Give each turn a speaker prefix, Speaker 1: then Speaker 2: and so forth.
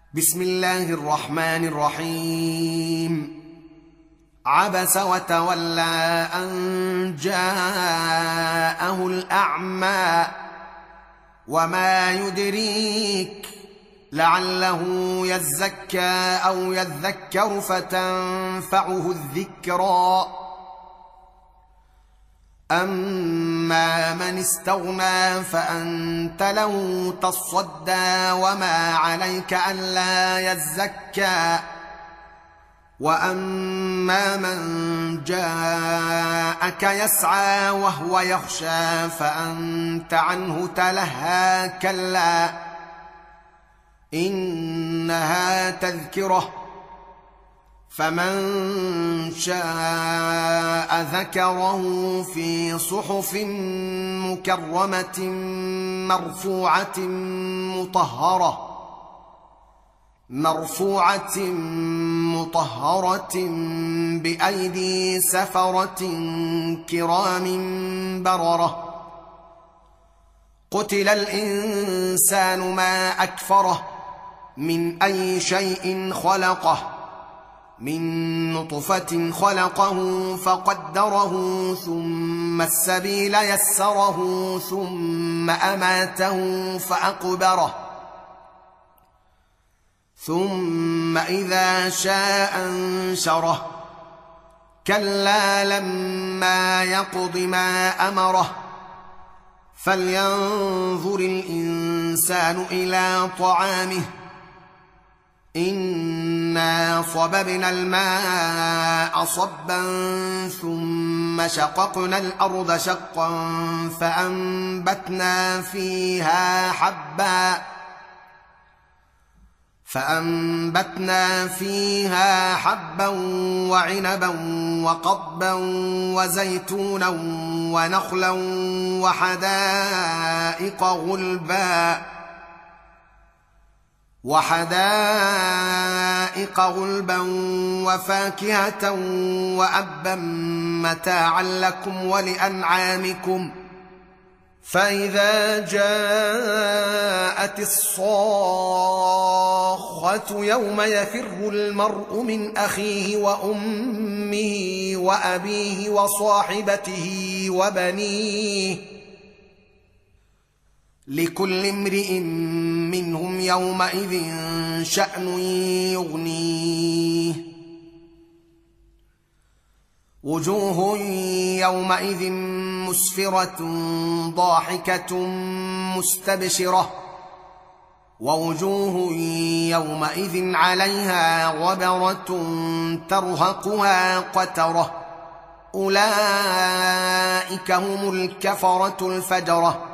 Speaker 1: بسم الله الرحمن الرحيم. عبس وتولى أن جاءه الأعمى وما يدريك لعله يزكى أو يذكر فتنفعه الذكرى. أما من استغنى فأنت له تصدى وما عليك ألا يزكى. وأما من جاءك يسعى وهو يخشى فأنت عنه تلهى. كلا إنها تذكرة فمن شاء ذكره في صحف مكرمة مرفوعة مطهرة بأيدي سفرة كرام بررة. قتل الإنسان ما أكفره من أي شيء خلقه من نطفة خلقه فقدره ثم السبيل يسره ثم أماته فأقبره ثم إذا شاء أنشره. كلا لما يقض ما أمره فلينظر الإنسان إلى طعامه إنا صببنا الماء صبا ثم شققنا الأرض شقا فأنبتنا فيها حبا وعنبا وقضبا وزيتونا ونخلا وحدائق غلبا وفاكهة وأبا متاعا لكم ولأنعامكم. فإذا جاءت الصاخة يوم يفر المرء من أخيه وأمه وأبيه وصاحبته وبنيه لكل امرئ منهم يومئذ شأن يغنيه. وجوه يومئذ مسفرة ضاحكة مستبشرة ووجوه يومئذ عليها غبرة ترهقها قترة. أولئك هم الكفرة الفجرة.